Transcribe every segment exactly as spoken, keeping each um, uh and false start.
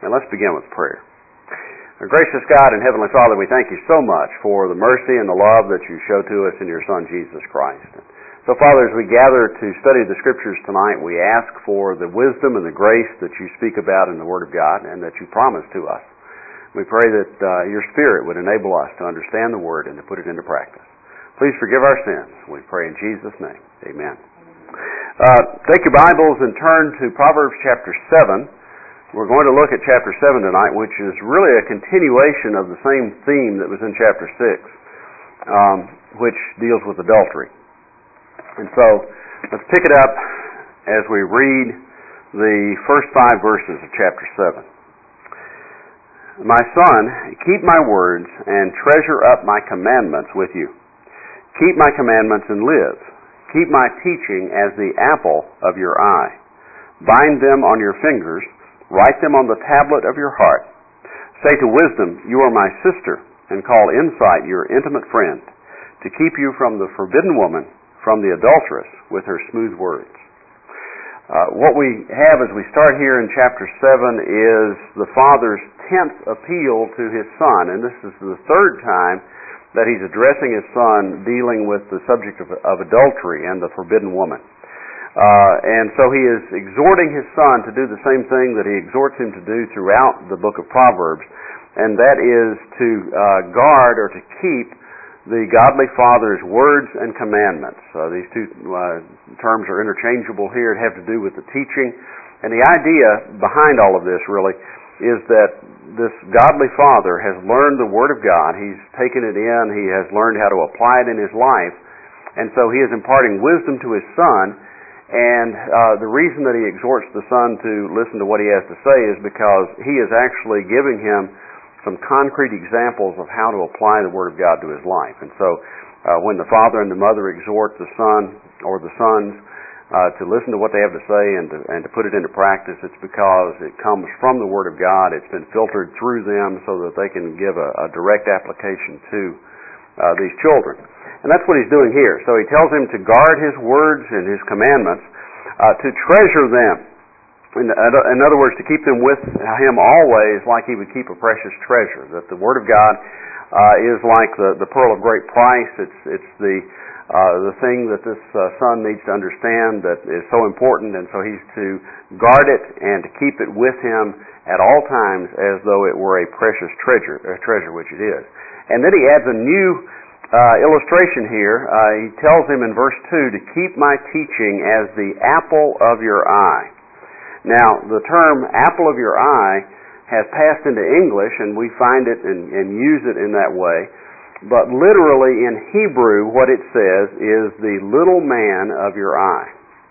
And let's begin with prayer. Our gracious God and Heavenly Father, we thank you so much for the mercy and the love that you show to us in your Son, Jesus Christ. So, Father, as we gather to study the Scriptures tonight, we ask for the wisdom and the grace that you speak about in the Word of God and that you promise to us. We pray that uh, your Spirit would enable us to understand the Word and to put it into practice. Please forgive our sins. We pray in Jesus' name. Amen. Uh, take your Bibles and turn to Proverbs chapter seven. We're going to look at chapter seven tonight, which is really a continuation of the same theme that was in chapter six, um, which deals with adultery. And so, let's pick it up as we read the first five verses of chapter seven. My son, keep my words and treasure up my commandments with you. Keep my commandments and live. Keep my teaching as the apple of your eye. Bind them on your fingers. Write them on the tablet of your heart. Say to wisdom, you are my sister, and call insight your intimate friend, to keep you from the forbidden woman, from the adulteress with her smooth words. Uh, what we have as we start here in chapter seven is the father's tenth appeal to his son, and this is the third time that he's addressing his son dealing with the subject of, of adultery and the forbidden woman. Uh, and so he is exhorting his son to do the same thing that he exhorts him to do throughout the book of Proverbs, and that is to uh, guard or to keep the godly father's words and commandments. Uh, these two uh, terms are interchangeable here. It have to do with the teaching. And the idea behind all of this really is that this godly father has learned the Word of God. He's taken it in. He has learned how to apply it in his life. And so he is imparting wisdom to his son. And uh, the reason that he exhorts the son to listen to what he has to say is because he is actually giving him some concrete examples of how to apply the Word of God to his life. And so uh, when the father and the mother exhort the son or the sons uh, to listen to what they have to say and to, and to put it into practice, it's because it comes from the Word of God. It's been filtered through them so that they can give a, a direct application to uh, these children. And that's what he's doing here. So he tells him to guard his words and his commandments, uh, to treasure them. In, in other words, to keep them with him always like he would keep a precious treasure. That the Word of God uh, is like the, the pearl of great price. It's, it's the, uh, the thing that this uh, son needs to understand that is so important, and so he's to guard it and to keep it with him at all times as though it were a precious treasure, a treasure which it is. And then he adds a new Uh, illustration here. Uh, he tells him in verse two to keep my teaching as the apple of your eye. Now, the term apple of your eye has passed into English, and we find it and, and use it in that way. But literally in Hebrew, what it says is the little man of your eye.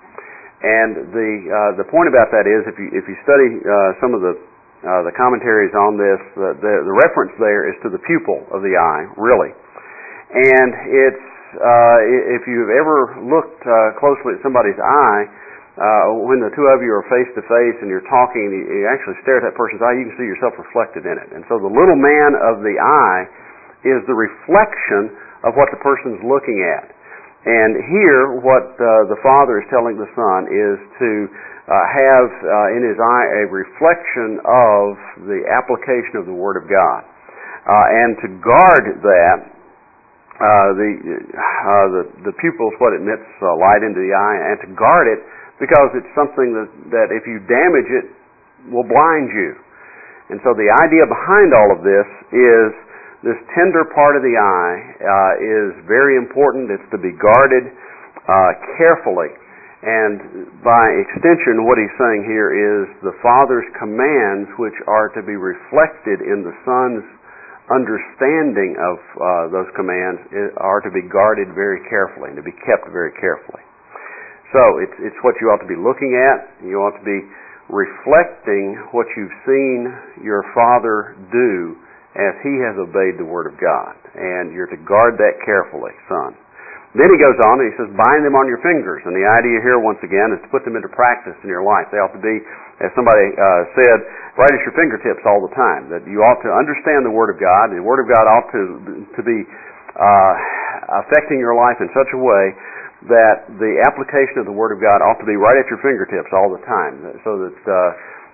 And the uh, the point about that is, if you if you study uh, some of the uh, the commentaries on this, the, the the reference there is to the pupil of the eye, really. And it's, uh, if you've ever looked uh, closely at somebody's eye, uh, when the two of you are face to face and you're talking, you, you actually stare at that person's eye, you can see yourself reflected in it. And so the little man of the eye is the reflection of what the person's looking at. And here, what uh, the father is telling the son is to uh, have uh, in his eye a reflection of the application of the Word of God. Uh, and to guard that, Uh, the, uh, the the pupil is what admits uh, light into the eye, and to guard it because it's something that, that if you damage it will blind you. And so the idea behind all of this is this tender part of the eye uh, is very important. It's to be guarded uh, carefully. And by extension, what he's saying here is the Father's commands, which are to be reflected in the Son's understanding of uh, those commands, are to be guarded very carefully and to be kept very carefully. So it's it's what you ought to be looking at. You ought to be reflecting what you've seen your father do as he has obeyed the Word of God. And you're to guard that carefully, son. Then he goes on and he says, bind them on your fingers. And the idea here, once again, is to put them into practice in your life. They ought to be, as somebody uh, said, right at your fingertips all the time. That you ought to understand the Word of God. And the Word of God ought to, to be uh, affecting your life in such a way that the application of the Word of God ought to be right at your fingertips all the time. So that uh,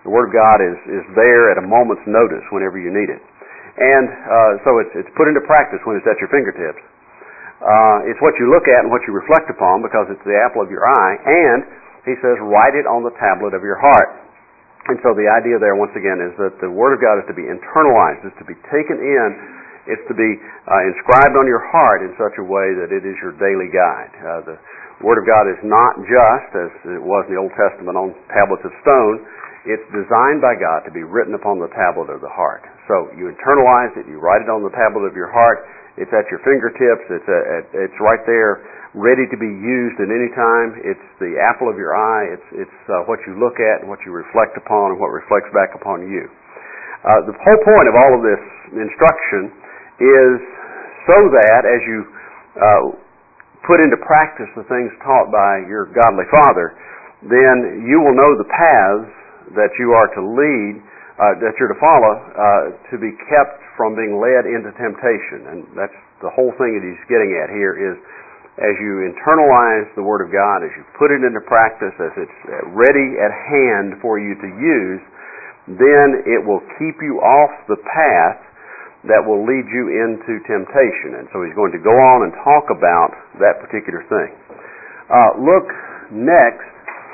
The Word of God is, is there at a moment's notice whenever you need it. And uh, so it's, it's put into practice when it's at your fingertips. Uh, it's what you look at and what you reflect upon because it's the apple of your eye. And he says, write it on the tablet of your heart. And so the idea there, once again, is that the Word of God is to be internalized, is to be taken in, it's to be uh, inscribed on your heart in such a way that it is your daily guide. Uh, the Word of God is not just, as it was in the Old Testament, on tablets of stone. It's designed by God to be written upon the tablet of the heart. So you internalize it, you write it on the tablet of your heart, it's at your fingertips, it's a, it's right there, ready to be used at any time. It's the apple of your eye, it's, it's uh, what you look at and what you reflect upon and what reflects back upon you. Uh, the whole point of all of this instruction is so that as you uh, put into practice the things taught by your godly Father, then you will know the paths that you are to lead, uh, that you're to follow, uh, to be kept from being led into temptation. And that's the whole thing that he's getting at here is as you internalize the Word of God, as you put it into practice, as it's ready at hand for you to use, then it will keep you off the path that will lead you into temptation. And so he's going to go on and talk about that particular thing. Uh, look next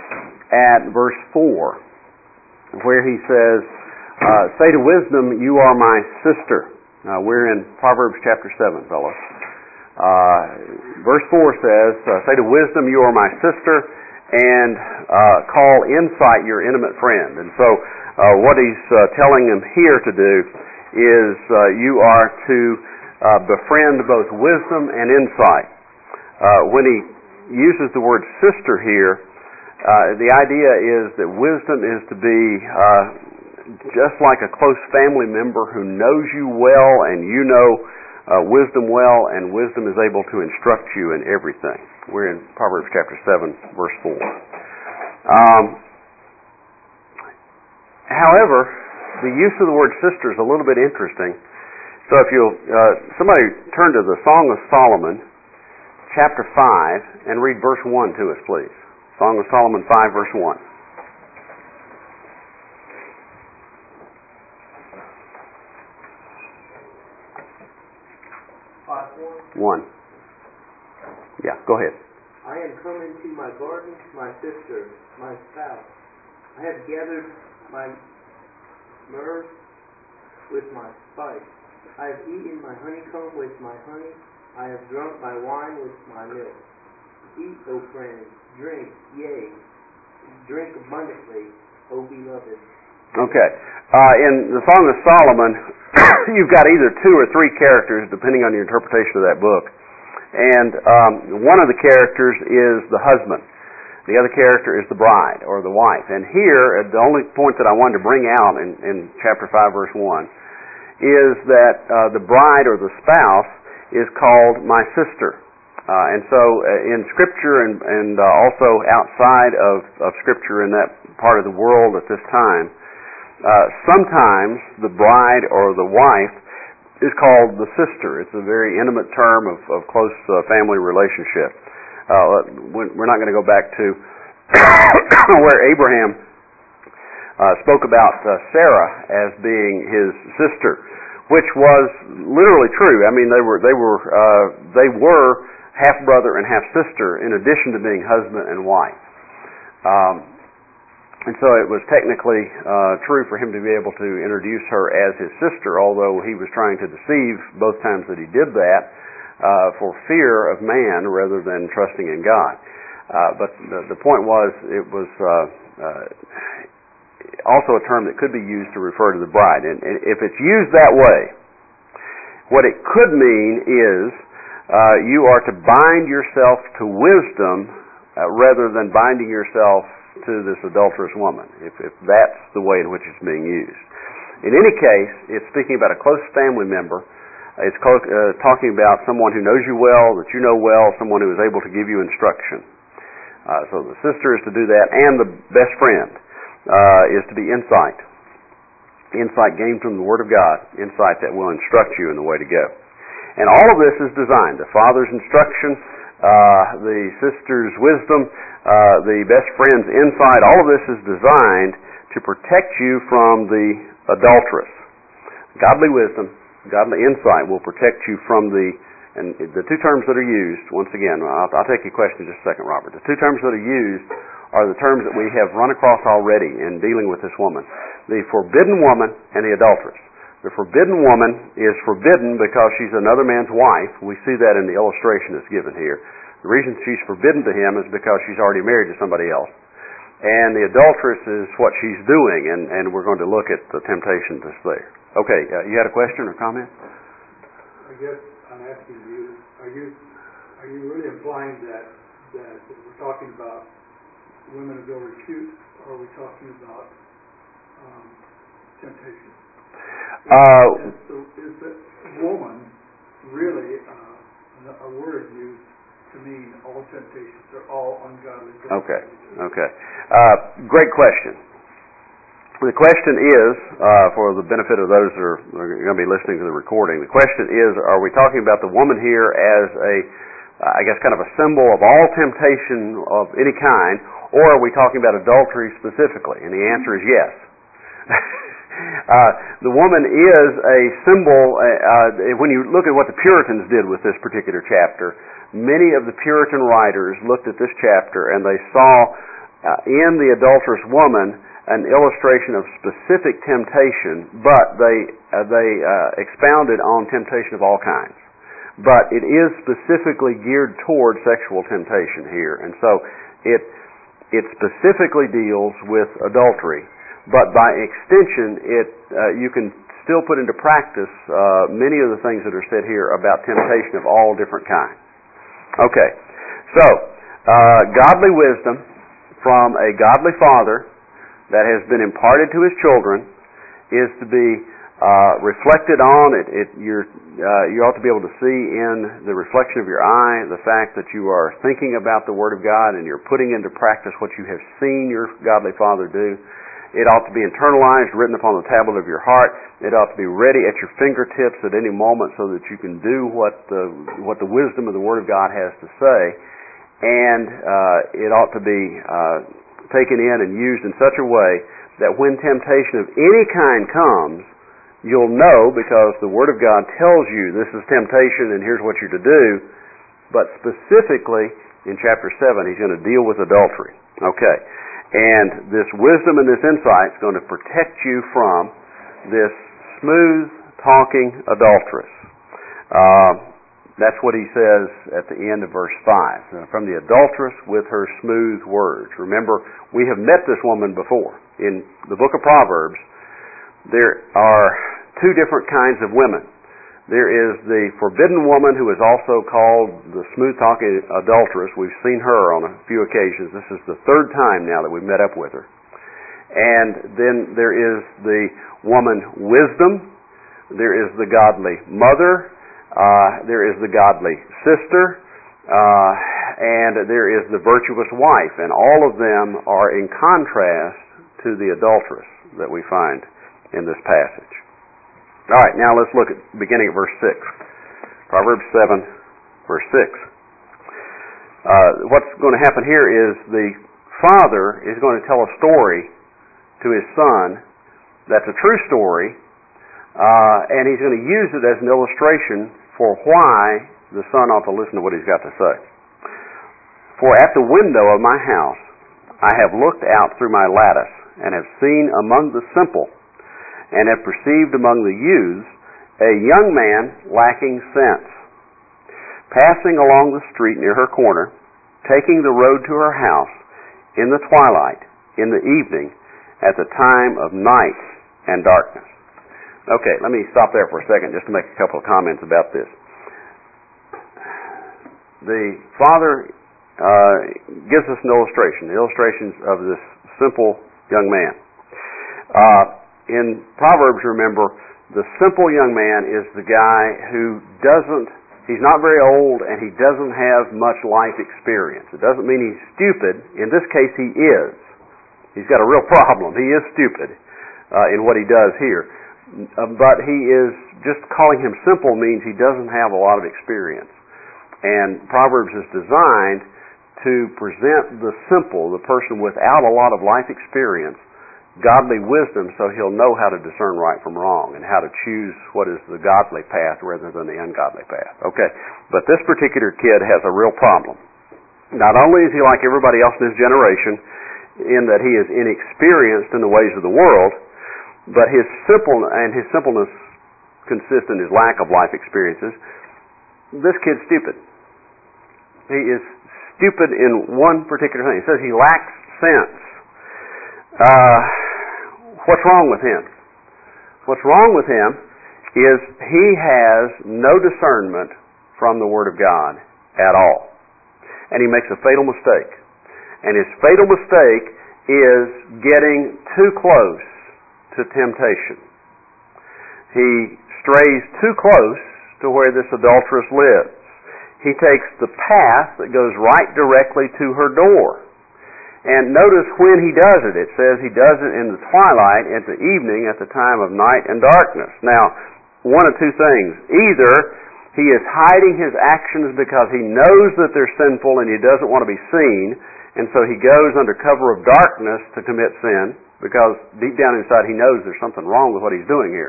at verse four, where he says, uh, say to wisdom, you are my sister. Now, we're in Proverbs chapter seven, fellows. Uh, verse four says, uh, say to wisdom, you are my sister, and uh, call insight your intimate friend. And so uh, what he's uh, telling them here to do is uh, you are to uh, befriend both wisdom and insight. Uh, when he uses the word sister here, uh, the idea is that wisdom is to be uh, just like a close family member who knows you well and you know uh, wisdom well, and wisdom is able to instruct you in everything. We're in Proverbs chapter seven, verse four. Um, however, the use of the word sister is a little bit interesting. So if you'll, uh, somebody turn to the Song of Solomon, chapter five, and read verse one to us, please. Song of Solomon five, verse one. One. Yeah, go ahead. I am come into my garden, my sister, my spouse. I have gathered my myrrh with my spice. I have eaten my honeycomb with my honey. I have drunk my wine with my milk. Eat, O friends, drink, yea, drink abundantly, O beloved. Okay. Uh, in the Song of Solomon, you've got either two or three characters, depending on your interpretation of that book. And um, one of the characters is the husband. The other character is the bride, or the wife. And here, the only point that I wanted to bring out in, in chapter five, verse one, is that uh, the bride, or the spouse, is called my sister. Uh, and so uh, in Scripture and, and uh, also outside of, of Scripture in that part of the world at this time, uh, sometimes the bride or the wife is called the sister. It's a very intimate term of, of close uh, family relationship. Uh, we're not going to go back to where Abraham uh, spoke about uh, Sarah as being his sister, which was literally true. I mean, they were they were uh, they were half brother and half sister in addition to being husband and wife. Um, And so it was technically uh, true for him to be able to introduce her as his sister, although he was trying to deceive both times that he did that uh, for fear of man rather than trusting in God. Uh, but the, the point was, it was uh, uh, also a term that could be used to refer to the bride. And, and if it's used that way, what it could mean is uh, you are to bind yourself to wisdom uh, rather than binding yourself to this adulterous woman, if, if that's the way in which it's being used. In any case, it's speaking about a close family member. It's close, uh, talking about someone who knows you well, that you know well, someone who is able to give you instruction. Uh, so the sister is to do that, and the best friend uh, is to be insight. Insight gained from the Word of God, insight that will instruct you in the way to go. And all of this is designed. The Father's instruction uh, the sister's wisdom, uh, the best friend's insight. All of this is designed to protect you from the adulteress. Godly wisdom, godly insight will protect you from the, and the two terms that are used, once again, I'll, I'll take your question in just a second, Robert. The two terms that are used are the terms that we have run across already in dealing with this woman. The forbidden woman and the adulteress. The forbidden woman is forbidden because she's another man's wife. We see that in the illustration that's given here. The reason she's forbidden to him is because she's already married to somebody else. And the adulteress is what she's doing, and, and we're going to look at the temptation that's there. Okay, uh, you had a question or comment? I guess I'm asking you, are you are you really implying that, that we're talking about women of ill repute, or are we talking about um, temptation? Uh, is, the, is the woman really uh, a word used to mean all temptations are all ungodly temptations? Okay, okay. Uh, great question. The question is, uh, for the benefit of those that are, are going to be listening to the recording, the question is, are we talking about the woman here as a, uh, I guess, kind of a symbol of all temptation of any kind, or are we talking about adultery specifically? And the answer is yes. Uh, the woman is a symbol. Uh, uh, when you look at what the Puritans did with this particular chapter, many of the Puritan writers looked at this chapter and they saw uh, in the adulterous woman an illustration of specific temptation, but they uh, they uh, expounded on temptation of all kinds. But it is specifically geared toward sexual temptation here, and so it it specifically deals with adultery. But by extension, it uh, you can still put into practice uh, many of the things that are said here about temptation of all different kinds. Okay, so uh, godly wisdom from a godly father that has been imparted to his children is to be uh, reflected on. It, it you're, uh, you ought to be able to see in the reflection of your eye the fact that you are thinking about the Word of God and you're putting into practice what you have seen your godly father do. It ought to be internalized, written upon the tablet of your heart. It ought to be ready at your fingertips at any moment so that you can do what the what the wisdom of the Word of God has to say. And uh, it ought to be uh, taken in and used in such a way that when temptation of any kind comes, you'll know because the Word of God tells you this is temptation and here's what you're to do. But specifically in chapter seven, he's going to deal with adultery. Okay. And this wisdom and this insight is going to protect you from this smooth-talking adulteress. Uh, that's what he says at the end of verse five. Uh, from the adulteress with her smooth words. Remember, we have met this woman before. In the book of Proverbs, there are two different kinds of women. There is the forbidden woman who is also called the smooth-talking adulteress. We've seen her on a few occasions. This is the third time now that we've met up with her. And then there is the woman wisdom. There is the godly mother. Uh, there is the godly sister. Uh, and there is the virtuous wife. And all of them are in contrast to the adulteress that we find in this passage. All right, now let's look at beginning at verse six. Proverbs seven, verse six. Uh, what's going to happen here is the father is going to tell a story to his son that's a true story, uh, and he's going to use it as an illustration for why the son ought to listen to what he's got to say. For at the window of my house I have looked out through my lattice, and have seen among the simple, and have perceived among the youths a young man lacking sense, passing along the street near her corner, taking the road to her house in the twilight, in the evening, at the time of night and darkness. Okay, let me stop there for a second just to make a couple of comments about this. The father uh, gives us an illustration, the illustrations of this simple young man. Uh, In Proverbs, remember, the simple young man is the guy who doesn't, he's not very old and he doesn't have much life experience. It doesn't mean he's stupid. In this case, he is. He's got a real problem. He is stupid uh, in what he does here. Uh, but he is, just calling him simple means he doesn't have a lot of experience. And Proverbs is designed to present the simple, the person without a lot of life experience, godly wisdom, so he'll know how to discern right from wrong and how to choose what is the godly path rather than the ungodly path. Okay, but this particular kid has a real problem. Not only is he like everybody else in his generation in that he is inexperienced in the ways of the world, but his simple and his simpleness consists in his lack of life experiences. This kid's stupid. He is stupid in one particular thing. It says he lacks sense. Uh, what's wrong with him? What's wrong with him is he has no discernment from the Word of God at all. And he makes a fatal mistake. And his fatal mistake is getting too close to temptation. He strays too close to where this adulteress lives. He takes the path that goes right directly to her door. And notice when he does it. It says he does it in the twilight, at the evening, at the time of night and darkness. Now, one of two things. Either he is hiding his actions because he knows that they're sinful and he doesn't want to be seen, and so he goes under cover of darkness to commit sin, because deep down inside he knows there's something wrong with what he's doing here.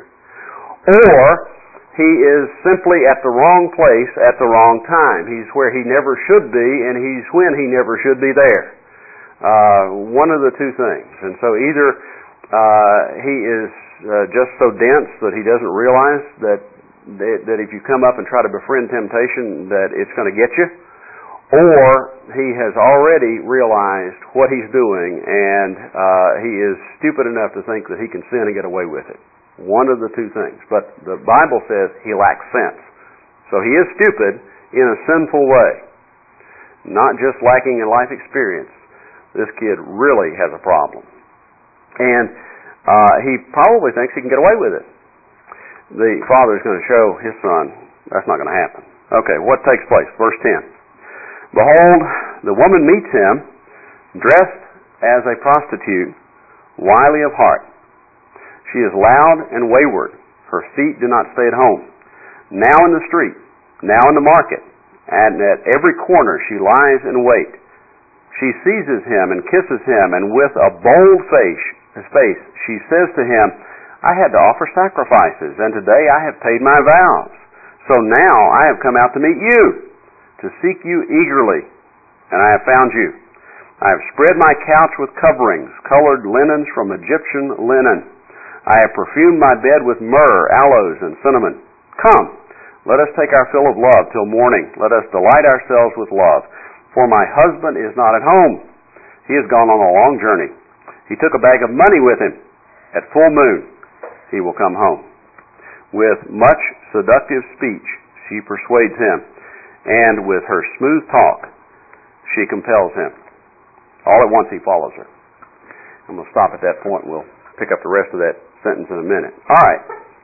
Or he is simply at the wrong place at the wrong time. He's where he never should be, and he's when he never should be there. Uh, one of the two things. And so either uh, he is uh, just so dense that he doesn't realize that, that that if you come up and try to befriend temptation that it's going to get you, or he has already realized what he's doing and uh, he is stupid enough to think that he can sin and get away with it. One of the two things. But the Bible says he lacks sense. So he is stupid in a sinful way. Not just lacking in life experience. This kid really has a problem. And uh, he probably thinks he can get away with it. The father is going to show his son that's not going to happen. Okay, what takes place? Verse ten. Behold, the woman meets him, dressed as a prostitute, wily of heart. She is loud and wayward. Her feet do not stay at home. Now in the street, now in the market, and at every corner she lies in wait. She seizes him and kisses him, and with a bold face, face she says to him, I had to offer sacrifices, and today I have paid my vows. So now I have come out to meet you, to seek you eagerly, and I have found you. I have spread my couch with coverings, colored linens from Egyptian linen. I have perfumed my bed with myrrh, aloes, and cinnamon. Come, let us take our fill of love till morning. Let us delight ourselves with love. For my husband is not at home. He has gone on a long journey. He took a bag of money with him. At full moon, he will come home. With much seductive speech, she persuades him, and with her smooth talk, she compels him. All at once he follows her. I'm going to stop at that point. We'll pick up the rest of that sentence in a minute. All right.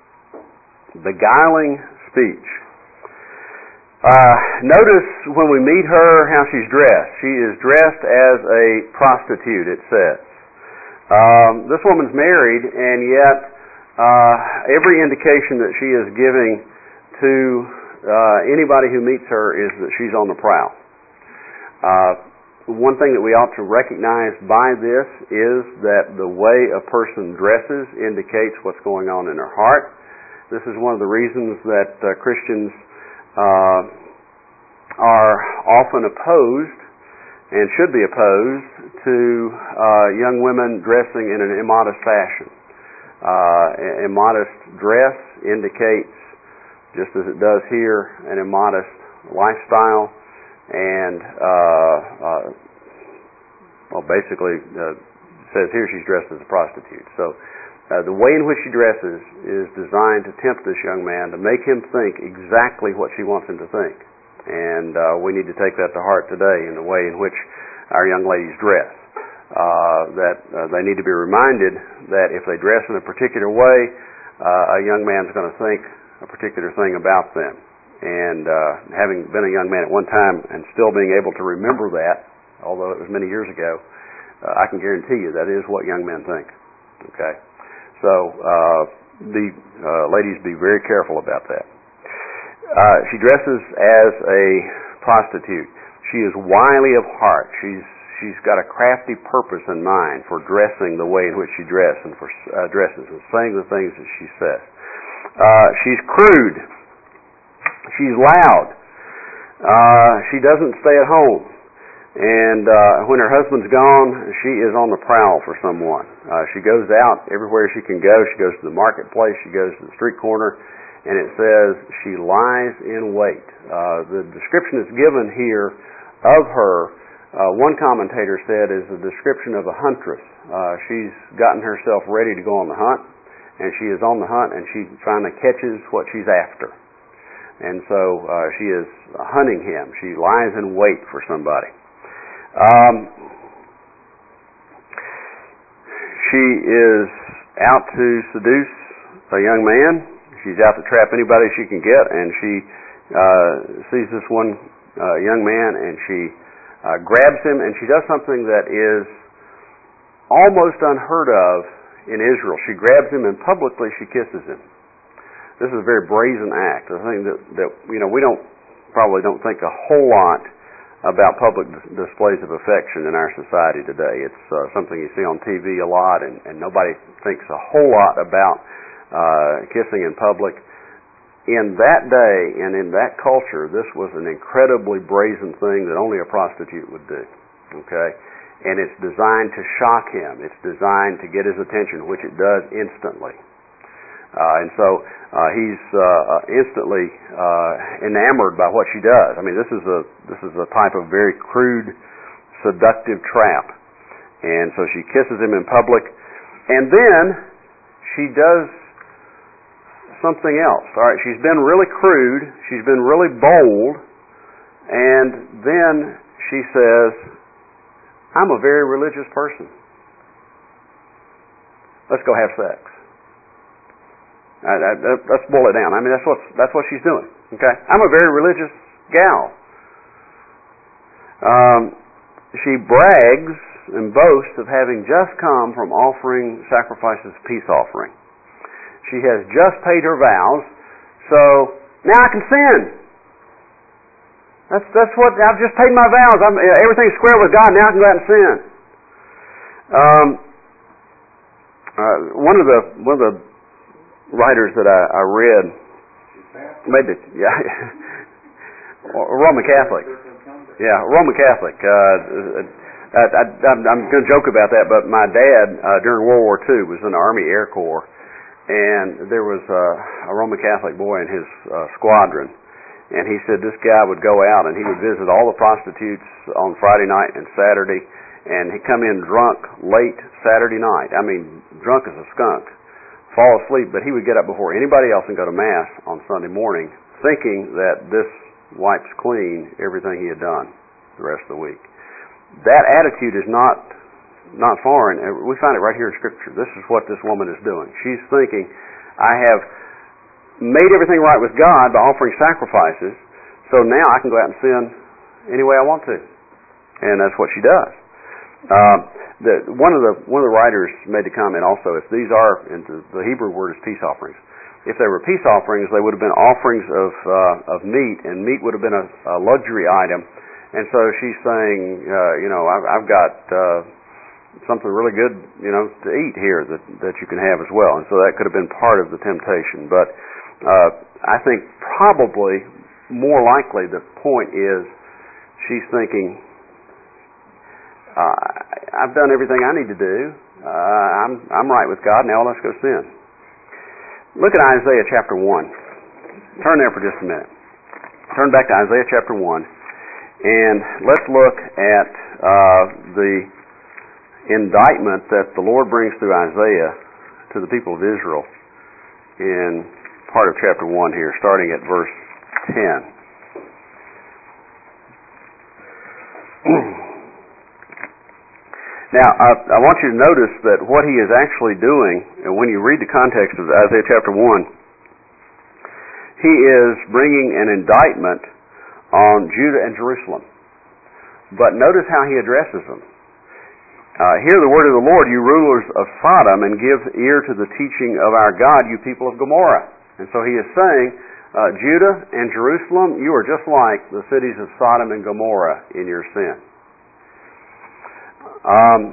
Beguiling speech. Uh, notice when we meet her how she's dressed. She is dressed as a prostitute, it says. Um, this woman's married, and yet uh, every indication that she is giving to uh, anybody who meets her is that she's on the prowl. Uh, one thing that we ought to recognize by this is that the way a person dresses indicates what's going on in her heart. This is one of the reasons that uh, Christians uh, are often opposed and should be opposed to uh, young women dressing in an immodest fashion. Uh, immodest dress indicates, just as it does here, an immodest lifestyle. And, uh, uh, well, basically, uh, says here she's dressed as a prostitute. So uh, the way in which she dresses is designed to tempt this young man, to make him think exactly what she wants him to think. And uh, we need to take that to heart today in the way in which our young ladies dress. Uh, that uh, they need to be reminded that if they dress in a particular way, uh, a young man's going to think a particular thing about them. And uh, having been a young man at one time and still being able to remember that, although it was many years ago, uh, I can guarantee you that is what young men think. Okay? So, uh, the uh, ladies be very careful about that. Uh, she dresses as a prostitute. She is wily of heart. She's she's got a crafty purpose in mind for dressing the way in which she dresses and for uh, dresses and saying the things that she says. Uh, she's crude. She's loud. Uh, she doesn't stay at home. And uh, when her husband's gone, she is on the prowl for someone. Uh, she goes out everywhere she can go. She goes to the marketplace. She goes to the street corner. And it says she lies in wait. Uh, the description that's given here of her, uh, one commentator said, is a description of a huntress. Uh, she's gotten herself ready to go on the hunt, and she is on the hunt, and she finally catches what she's after. And so uh, she is hunting him. She lies in wait for somebody. Um, she is out to seduce a young man. She's out to trap anybody she can get, and she uh, sees this one uh, young man, and she uh, grabs him, and she does something that is almost unheard of in Israel. She grabs him, and publicly she kisses him. This is a very brazen act. I think that, that you know we don't probably don't think a whole lot about public displays of affection in our society today. It's uh, something you see on T V a lot, and, and nobody thinks a whole lot about uh, kissing in public. In that day and in that culture, this was an incredibly brazen thing that only a prostitute would do. Okay? And it's designed to shock him. It's designed to get his attention, which it does instantly. Uh, and so uh, he's uh, instantly uh, enamored by what she does. I mean, this is a this is a type of very crude, seductive trap. And so she kisses him in public, and then she does something else. All right, she's been really crude, she's been really bold, and then she says, "I'm a very religious person. Let's go have sex." I, I, let's boil it down. I mean, that's what that's what she's doing. Okay, I'm a very religious gal. Um, she brags and boasts of having just come from offering sacrifices, peace offering. She has just paid her vows, so now I can sin. That's that's what I've just paid my vows. I'm, everything's square with God. Now I can go out and sin. Um, uh, one of the one of the writers that I, I read made the yeah Roman Catholic yeah Roman Catholic. Uh, I, I, I'm going to joke about that, but my dad uh, during World War Two was in the Army Air Corps, and there was a, a Roman Catholic boy in his uh, squadron, and he said this guy would go out and he would visit all the prostitutes on Friday night and Saturday, and he'd come in drunk late Saturday night. I mean, drunk as a skunk. Fall asleep, but he would get up before anybody else and go to Mass on Sunday morning, thinking that this wipes clean everything he had done the rest of the week. That attitude is not not foreign. We find it right here in Scripture. This is what this woman is doing. She's thinking, I have made everything right with God by offering sacrifices, so now I can go out and sin any way I want to. And that's what she does. Uh, the, one of the one of the writers made the comment also, if these are, and the Hebrew word is peace offerings, if they were peace offerings, they would have been offerings of uh, of meat, and meat would have been a, a luxury item. And so she's saying, uh, you know, I've, I've got uh, something really good, you know, to eat here that that you can have as well. And so that could have been part of the temptation. But uh, I think probably more likely the point is she's thinking, Uh, I've done everything I need to do. Uh, I'm I'm right with God. Now let's go sin. Look at Isaiah chapter one. Turn there for just a minute. Turn back to Isaiah chapter one, and let's look at uh, the indictment that the Lord brings through Isaiah to the people of Israel in part of chapter one here, starting at verse ten. Now, I, I want you to notice that what he is actually doing, and when you read the context of Isaiah chapter one, he is bringing an indictment on Judah and Jerusalem. But notice how he addresses them. Uh, hear the word of the Lord, you rulers of Sodom, and give ear to the teaching of our God, you people of Gomorrah. And so he is saying, Uh, Judah and Jerusalem, you are just like the cities of Sodom and Gomorrah in your sin. Um,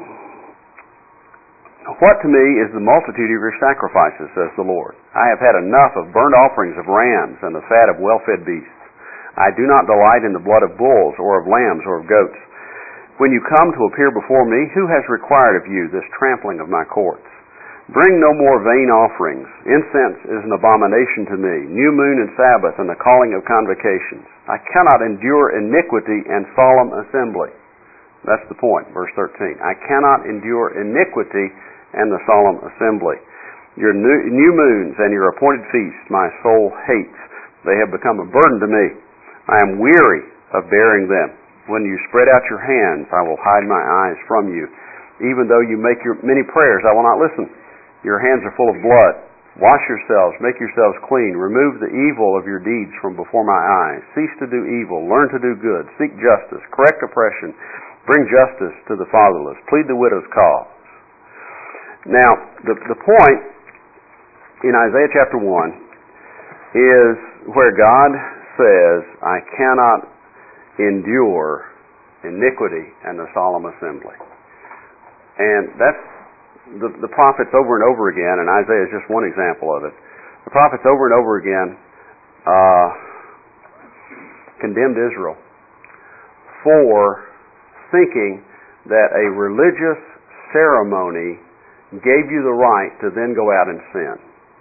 what to me is the multitude of your sacrifices, says the Lord. I have had enough of burnt offerings of rams and the fat of well-fed beasts. I do not delight in the blood of bulls or of lambs or of goats. When you come to appear before me, who has required of you this trampling of my courts? Bring no more vain offerings. Incense is an abomination to me. New moon and Sabbath and the calling of convocations. I cannot endure iniquity and solemn assembly. That's the point, verse thirteen. I cannot endure iniquity and the solemn assembly. Your new, new moons and your appointed feasts my soul hates. They have become a burden to me. I am weary of bearing them. When you spread out your hands, I will hide my eyes from you. Even though you make your many prayers, I will not listen. Your hands are full of blood. Wash yourselves, make yourselves clean. Remove the evil of your deeds from before my eyes. Cease to do evil, learn to do good. Seek justice, correct oppression. Bring justice to the fatherless. Plead the widow's cause. Now, the, the point in Isaiah chapter one is where God says, I cannot endure iniquity and the solemn assembly. And that's the, the prophets over and over again, and Isaiah is just one example of it. The prophets over and over again uh, condemned Israel for thinking that a religious ceremony gave you the right to then go out and sin.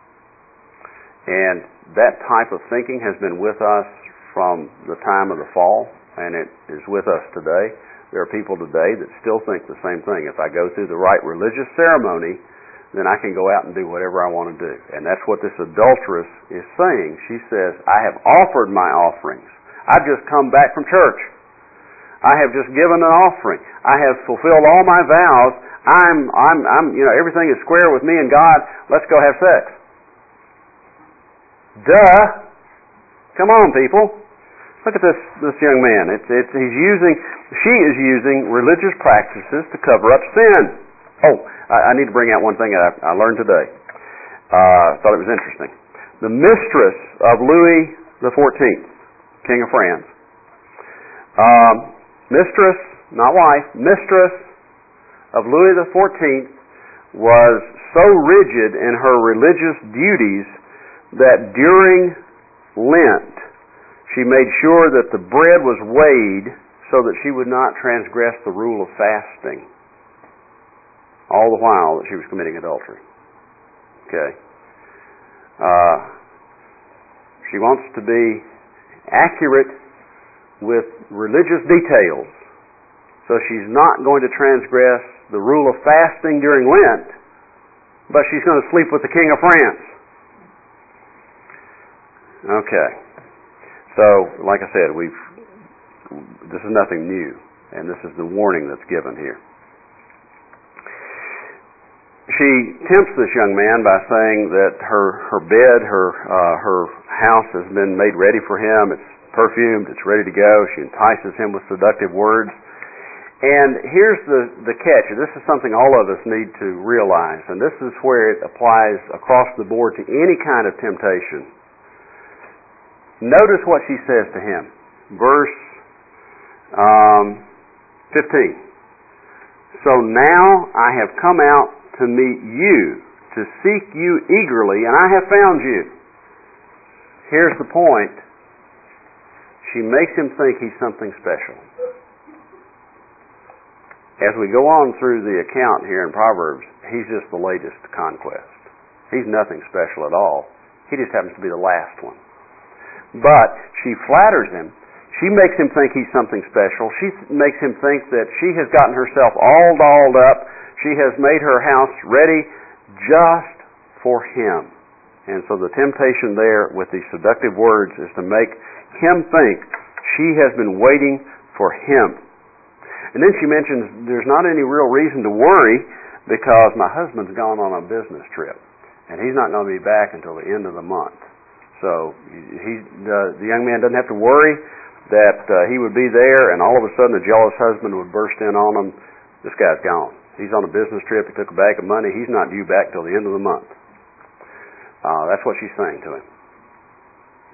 And that type of thinking has been with us from the time of the fall, and it is with us today. There are people today that still think the same thing. If I go through the right religious ceremony, then I can go out and do whatever I want to do. And that's what this adulteress is saying. She says, I have offered my offerings. I've just come back from church. I have just given an offering. I have fulfilled all my vows. I'm, I'm, I'm, you know, everything is square with me and God. Let's go have sex. Duh. Come on, people. Look at this, this young man. It's, it's, he's using, she is using religious practices to cover up sin. Oh, I, I need to bring out one thing that I, I learned today. I uh, thought it was interesting. The mistress of Louis the fourteenth, King of France, um, mistress, not wife, mistress of Louis the fourteenth was so rigid in her religious duties that during Lent, she made sure that the bread was weighed so that she would not transgress the rule of fasting, all the while that she was committing adultery. Okay. Uh, she wants to be accurate with religious details, so she's not going to transgress the rule of fasting during Lent, but she's going to sleep with the King of France. Okay. So, like I said, we've this is nothing new, and this is the warning that's given here. She tempts this young man by saying that her her bed, her uh, her house has been made ready for him. It's perfumed. It's ready to go. She entices him with seductive words. And here's the the catch. This is something all of us need to realize, and this is where it applies across the board to any kind of temptation. Notice what she says to him. Verse um, fifteen. So now I have come out to meet you, to seek you eagerly, and I have found you. Here's the point. She makes him think he's something special. As we go on through the account here in Proverbs, he's just the latest conquest. He's nothing special at all. He just happens to be the last one. But she flatters him. She makes him think he's something special. She makes him think that she has gotten herself all dolled up. She has made her house ready just for him. And so the temptation there with these seductive words is to make him think she has been waiting for him. And then she mentions there's not any real reason to worry because my husband's gone on a business trip. And he's not going to be back until the end of the month. So he, uh, the young man doesn't have to worry that uh, he would be there and all of a sudden a jealous husband would burst in on him. This guy's gone. He's on a business trip. He took a bag of money. He's not due back till the end of the month. Uh, that's what she's saying to him.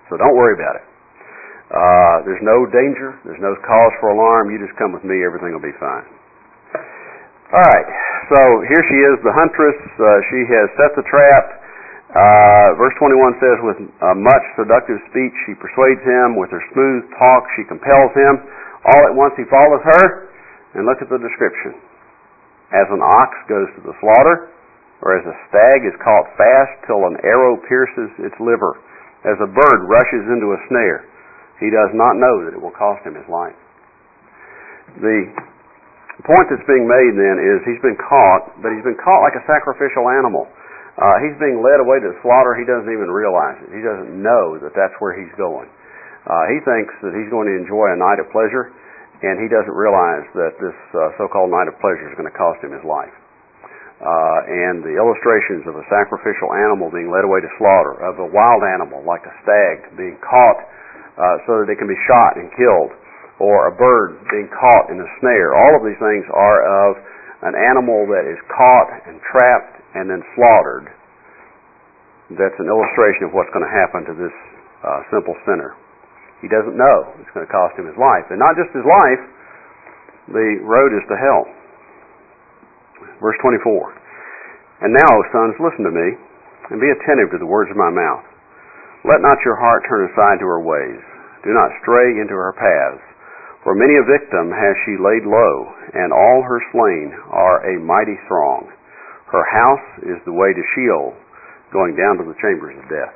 So don't worry about it. Uh, there's no danger. There's no cause for alarm. You just come with me. Everything will be fine. All right. So here she is, the huntress. Uh, she has set the trap. Uh, verse twenty-one says, with uh, much seductive speech she persuades him. With her smooth talk she compels him. All at once he follows her. And look at the description. As an ox goes to the slaughter, or as a stag is caught fast till an arrow pierces its liver, as a bird rushes into a snare, he does not know that it will cost him his life. The point that's being made then is he's been caught, but he's been caught like a sacrificial animal. Uh, he's being led away to the slaughter. He doesn't even realize it. He doesn't know that that's where he's going. Uh, he thinks that he's going to enjoy a night of pleasure, and he doesn't realize that this uh, so-called night of pleasure is going to cost him his life. Uh, and the illustrations of a sacrificial animal being led away to slaughter, of a wild animal like a stag being caught uh, so that it can be shot and killed, or a bird being caught in a snare, all of these things are of an animal that is caught and trapped and then slaughtered. That's an illustration of what's going to happen to this uh, simple sinner. He doesn't know it's going to cost him his life. And not just his life, the road is to hell. Verse twenty-four. And now, O sons, listen to me, and be attentive to the words of my mouth. Let not your heart turn aside to her ways. Do not stray into her paths. For many a victim has she laid low, and all her slain are a mighty throng. Her house is the way to Sheol, going down to the chambers of death.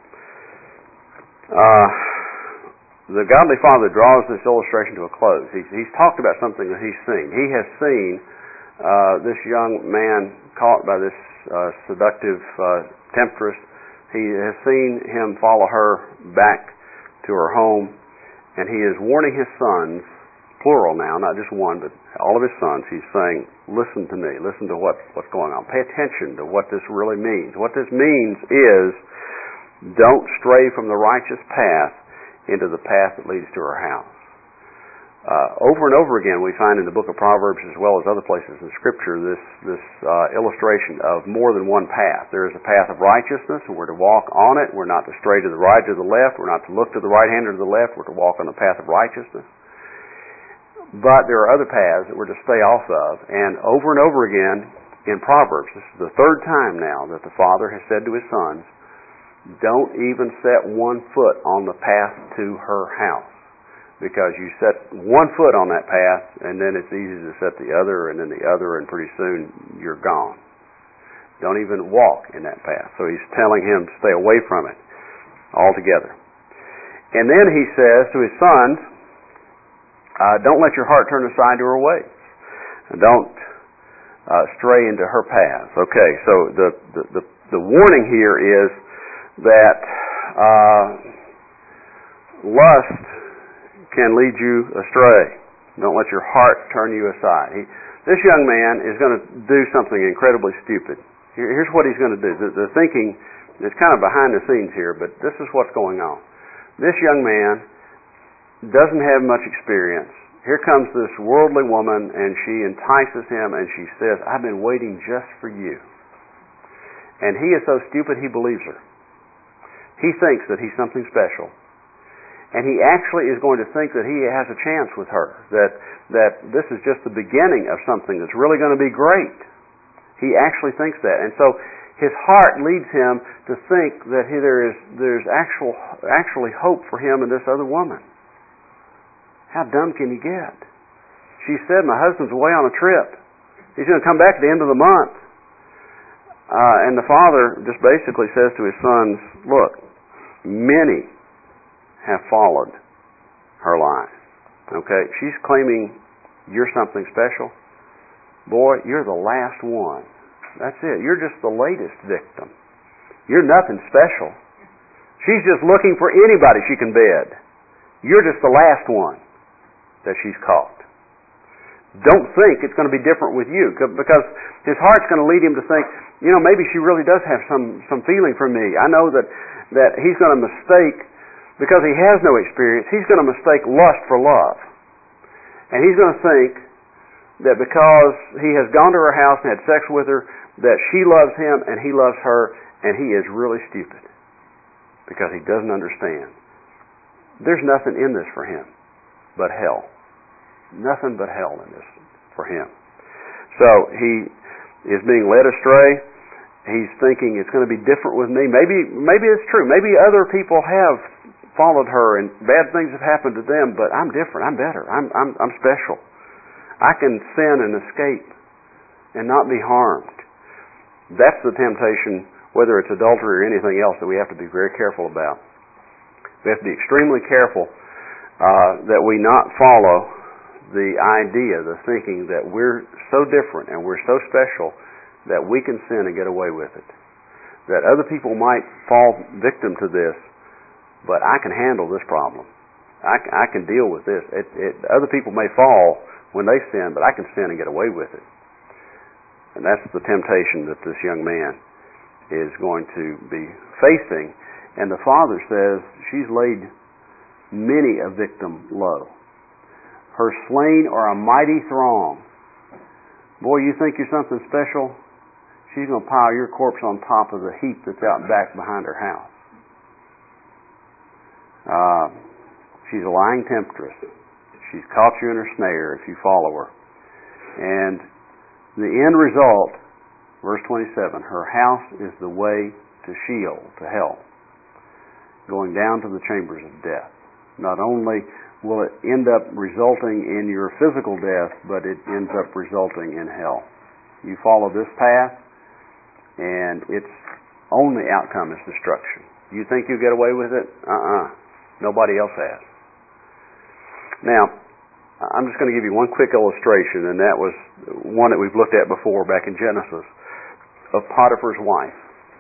Uh... The godly father draws this illustration to a close. He's, he's talked about something that he's seen. He has seen uh, this young man caught by this uh, seductive uh, temptress. He has seen him follow her back to her home, and he is warning his sons, plural now, not just one, but all of his sons. He's saying, listen to me. Listen to what, what's going on. Pay attention to what this really means. What this means is, don't stray from the righteous path into the path that leads to her house. Uh, over and over again we find in the book of Proverbs, as well as other places in Scripture, this, this uh, illustration of more than one path. There is a path of righteousness, and we're to walk on it. We're not to stray to the right or the left. We're not to look to the right hand or to the left. We're to walk on the path of righteousness. But there are other paths that we're to stay off of. And over and over again in Proverbs, this is the third time now that the father has said to his sons, don't even set one foot on the path to her house, because you set one foot on that path and then it's easy to set the other and then the other, and pretty soon you're gone. Don't even walk in that path. So he's telling him to stay away from it altogether. And then he says to his sons, uh, don't let your heart turn aside to her ways. Don't uh, stray into her paths. Okay, so the, the, the, the warning here is that uh, lust can lead you astray. Don't let your heart turn you aside. He, this young man is going to do something incredibly stupid. Here, here's what he's going to do. The, the thinking is kind of behind the scenes here, but this is what's going on. This young man doesn't have much experience. Here comes this worldly woman, and she entices him, and she says, I've been waiting just for you. And he is so stupid he believes her. He thinks that he's something special. And he actually is going to think that he has a chance with her, that that this is just the beginning of something that's really going to be great. He actually thinks that. And so his heart leads him to think that he, there is there's actual actually hope for him and this other woman. How dumb can you get? She said, my husband's away on a trip. He's going to come back at the end of the month. Uh, and the father just basically says to his sons, look, many have followed her lies. Okay? She's claiming you're something special. Boy, you're the last one. That's it. You're just the latest victim. You're nothing special. She's just looking for anybody she can bed. You're just the last one that she's caught. Don't think it's going to be different with you, because his heart's going to lead him to think, you know, maybe she really does have some, some feeling for me. I know that, that he's going to mistake, because he has no experience, he's going to mistake lust for love. And he's going to think that because he has gone to her house and had sex with her, that she loves him and he loves her, and he is really stupid because he doesn't understand there's nothing in this for him but hell. Nothing but hell in this for him. So he is being led astray. He's thinking it's going to be different with me. Maybe maybe it's true. Maybe other people have followed her and bad things have happened to them, but I'm different. I'm better. I'm I'm I'm special. I can sin and escape and not be harmed. That's the temptation, whether it's adultery or anything else, that we have to be very careful about. We have to be extremely careful uh, that we not follow the idea, the thinking that we're so different and we're so special that we can sin and get away with it. That other people might fall victim to this, but I can handle this problem. I, I can deal with this. It, it, other people may fall when they sin, but I can sin and get away with it. And that's the temptation that this young man is going to be facing. And the father says, she's laid many a victim low. Her slain are a mighty throng. Boy, you think you're something special? She's going to pile your corpse on top of the heap that's out back behind her house. Uh, she's a lying temptress. She's caught you in her snare if you follow her. And the end result, verse twenty-seven, her house is the way to Sheol, to hell, going down to the chambers of death. Not only will it end up resulting in your physical death, but it ends up resulting in hell. You follow this path, and its only outcome is destruction. You think you get away with it? Uh-uh. Nobody else has. Now, I'm just going to give you one quick illustration, and that was one that we've looked at before back in Genesis, of Potiphar's wife.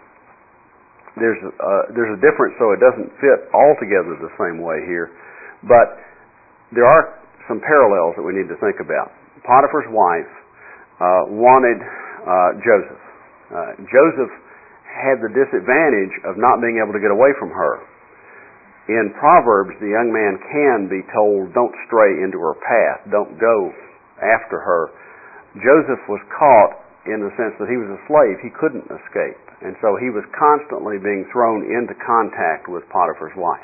There's a, there's a difference, so it doesn't fit altogether the same way here, but there are some parallels that we need to think about. Potiphar's wife uh, wanted uh, Joseph. Uh, Joseph had the disadvantage of not being able to get away from her. In Proverbs, the young man can be told, don't stray into her path, don't go after her. Joseph was caught in the sense that he was a slave. He couldn't escape. And so he was constantly being thrown into contact with Potiphar's wife.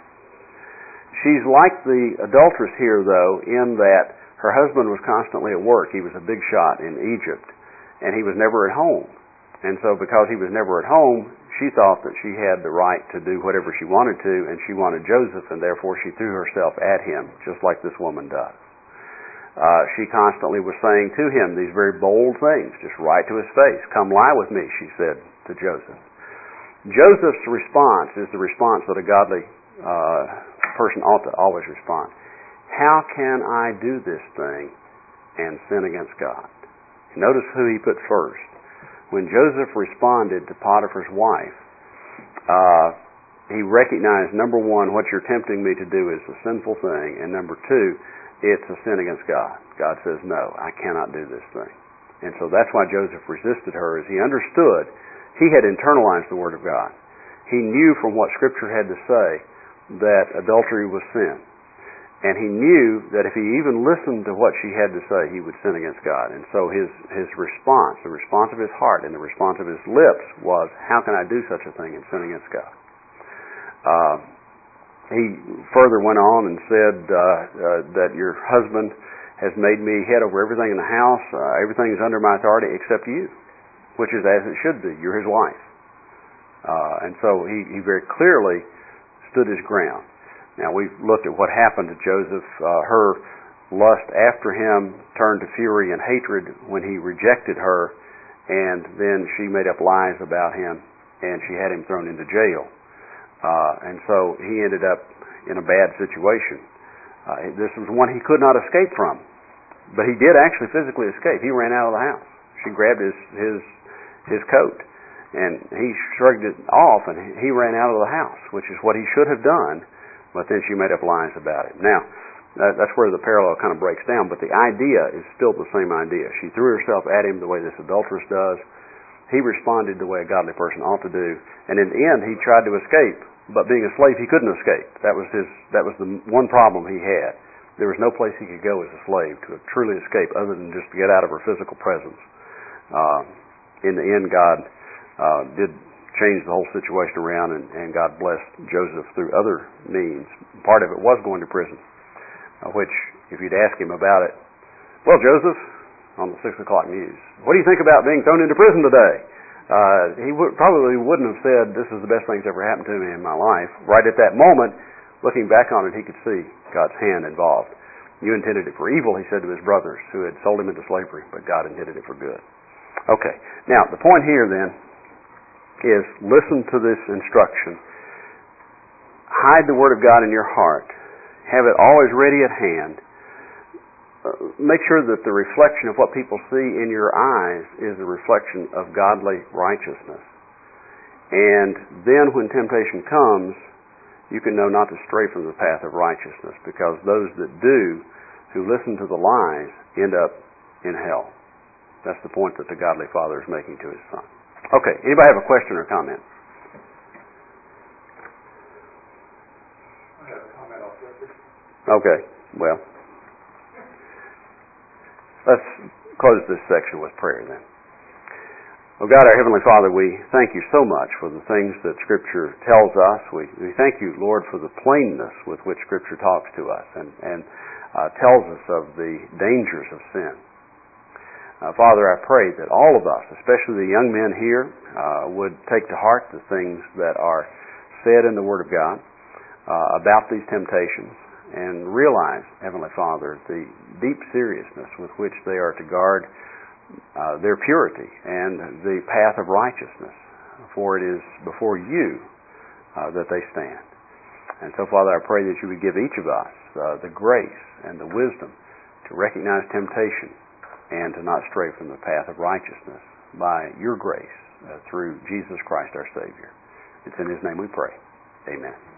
She's like the adulteress here, though, in that her husband was constantly at work. He was a big shot in Egypt, and he was never at home. And so because he was never at home, she thought that she had the right to do whatever she wanted to, and she wanted Joseph, and therefore she threw herself at him, just like this woman does. Uh, she constantly was saying to him these very bold things, just right to his face. Come lie with me, she said to Joseph. Joseph's response is the response that a godly uh, person ought to always respond. How can I do this thing and sin against God? Notice who he put first. When Joseph responded to Potiphar's wife, uh, he recognized, number one, what you're tempting me to do is a sinful thing, and number two, it's a sin against God. God says, no, I cannot do this thing. And so that's why Joseph resisted her, is he understood. He had internalized the Word of God. He knew from what Scripture had to say that adultery was sin. And he knew that if he even listened to what she had to say, he would sin against God. And so his, his response, the response of his heart and the response of his lips was, how can I do such a thing and sin against God? Uh, he further went on and said uh, uh, that your husband has made me head over everything in the house. Uh, everything is under my authority except you, which is as it should be. You're his wife. Uh, and so he, he very clearly stood his ground. Now, we've looked at what happened to Joseph. Uh, her lust after him turned to fury and hatred when he rejected her, and then she made up lies about him, and she had him thrown into jail. Uh, and so he ended up in a bad situation. Uh, this was one he could not escape from, but he did actually physically escape. He ran out of the house. She grabbed his his his coat, and he shrugged it off, and he ran out of the house, which is what he should have done. But then she made up lies about it. Now, that, that's where the parallel kind of breaks down, but the idea is still the same idea. She threw herself at him the way this adulteress does. He responded the way a godly person ought to do, and in the end, he tried to escape. But being a slave, he couldn't escape. That was his. That was the one problem he had. There was no place he could go as a slave to truly escape, other than just to get out of her physical presence. Uh, in the end, God uh, did changed the whole situation around, and, and God blessed Joseph through other means. Part of it was going to prison, uh, which, if you'd ask him about it, well, Joseph, on the six o'clock news, what do you think about being thrown into prison today? Uh, he would, probably wouldn't have said, this is the best thing that's ever happened to me in my life. Right at that moment, looking back on it, he could see God's hand involved. You intended it for evil, he said to his brothers who had sold him into slavery, but God intended it for good. Okay, now the point here then is listen to this instruction. Hide the Word of God in your heart. Have it always ready at hand. Uh, make sure that the reflection of what people see in your eyes is a reflection of godly righteousness. And then when temptation comes, you can know not to stray from the path of righteousness, because those that do, who listen to the lies, end up in hell. That's the point that the godly father is making to his son. Okay, anybody have a question or comment? I have a comment off record. Okay, well, let's close this section with prayer then. Oh God, our Heavenly Father, we thank you so much for the things that Scripture tells us. We, we thank you, Lord, for the plainness with which Scripture talks to us and, and uh, tells us of the dangers of sin. Uh, Father, I pray that all of us, especially the young men here, uh, would take to heart the things that are said in the Word of God uh, about these temptations, and realize, Heavenly Father, the deep seriousness with which they are to guard uh, their purity and the path of righteousness, for it is before you uh, that they stand. And so, Father, I pray that you would give each of us uh, the grace and the wisdom to recognize temptation and to not stray from the path of righteousness by your grace uh, through Jesus Christ our Savior. It's in His name we pray. Amen.